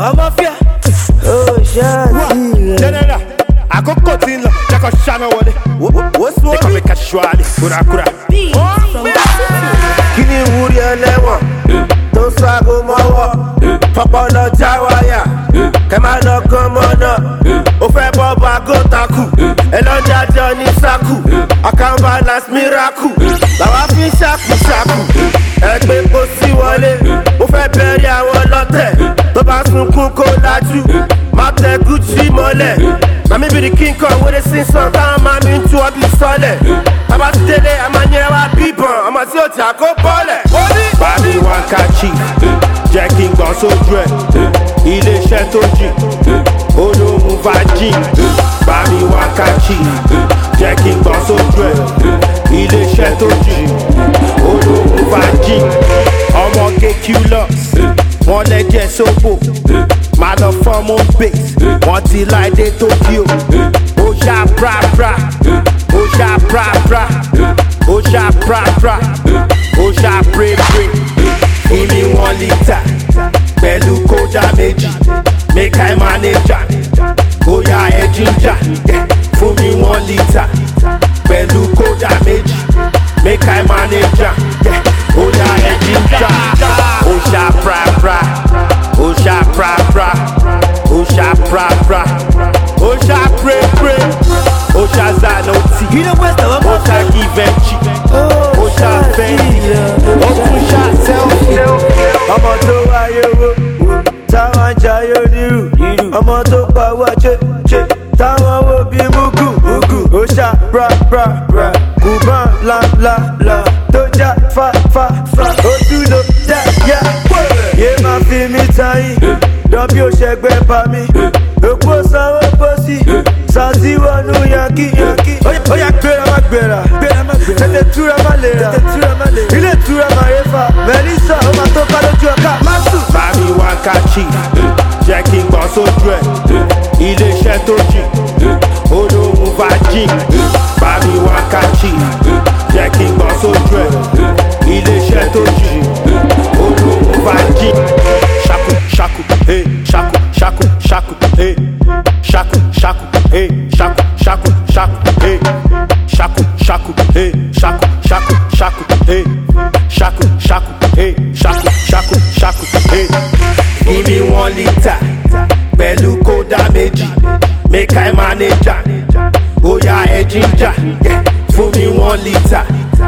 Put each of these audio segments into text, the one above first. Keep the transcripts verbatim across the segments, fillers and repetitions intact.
ọmọ fíà. ó ṣáàtì. General, àkókò tí ń lọ, jẹ́ kó ṣáná wọlé. Wó sún Take omi. up a casual, kúrakúra. Kí ni ìwúrí ẹlẹ́wọ̀n tó ń ságo mọ́wọ́? Pọpọlọ já wáyà, kẹ máa lọ gan mọ́nà. Ó fẹ́ bọ́ bago takù, ẹlọ́jàjọ ní sákù. Account balance miracle, làwa fi ń ṣàkùṣàkù. Ẹgbẹ́ kò sí wọlé, ó fẹ́ bẹ̀rẹ̀ àwọn lọ́tẹ̀. Tó bá sunkún kó lajú, má tẹ Gucci mọ́lẹ̀. Mami be the king kong with a sing song, táwọn máa mi ń tú ọbí sọ́lẹ̀. Bàbá ti délé, a máa yẹra wá bíbọn, ọmọ tí ó jà kó bọ́lẹ̀. Bàbí wọn ká chief, jẹ́ kí n gbọ́n sójú ẹ̀. Ilé-iṣẹ́ tó jìn, olóhùn virgin. Bàbí wọn ká chief, jẹ́ kí n gbọ́n sójú ẹ̀. Ilé-iṣẹ́ tó jìn, olóhùn virgin. Ọmọge Q-Lux, wọ́n lẹ́jẹ̀ sóbò. Má lọ fọ́ọ̀mù base, wọ́n ti láìdé Tokyo. Ó ṣá prapra, ó ṣá prapra, ó ṣá prapra, ó ṣá prepre. Fún mi one litre, pẹ̀lú kódà méjì, make I manager. Bóyá ẹ ginger, fún mi one litre, pẹ̀lú kódà méjì, make I manager. Bóyá ẹ ginger, ó ṣá prapra. Osha pra pra, Osha pra pra, Osha pray pray, Osha zanoti, You know what's the one? Osha givenchy, Osha fendi, Osha selfie. Ọmọ tó wáyé wo, táwọn jayé onírù. Ọmọ tó pawọ́ ṣe ṣe, táwọn wo bí mugu. Ó ṣá pra pra pra, kùbán la la la, tó já fa fa fa. Ó tún lò dá yá. Yé máa fi mí tayín, dán bí ó ṣẹgbẹ́ pa mí. Èkó sanwó pósí, Sàtí wọnú yankí yankí. Ó yá gbéra má gbéra, tètè túra má lè rà. Ilé ìtura máa yé fa, Mẹ́lísà ó máa tó ká lójú ọ̀ká. Máṣù. Bàbí wọn ká chief, jẹ́ kí n gbọ́n sójú ẹ̀. Ilé-iṣẹ́ tó jìn, olóhùn virgin. Bàbí wọn ká chief, jẹ́ kí n gbọ́n sójú ẹ̀. Ilé-iṣẹ́ tó jìn, olóhùn virgin. Ṣakù ṣakù, hey, ṣakù ṣakù ṣakù, hey. Ṣakù ṣakù, hey, ṣakù ṣakù ṣakù, hey. Ṣakù ṣakù, hey, ṣakù ṣakù ṣakù, hey. Ṣakù ṣakù, hey, ṣakù ṣakù ṣakù, hey. Give me one litre, pẹ̀lú kódà méjì, make I manager. Bóyá ẹ ginger, fún mi one litre,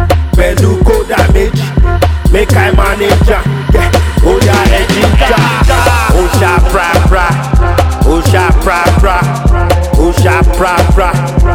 pẹ̀lú kódà méjì, make I manager. Bóyá ẹ ginger, Osha pra pra, Osha pra pra, Osha pra pra.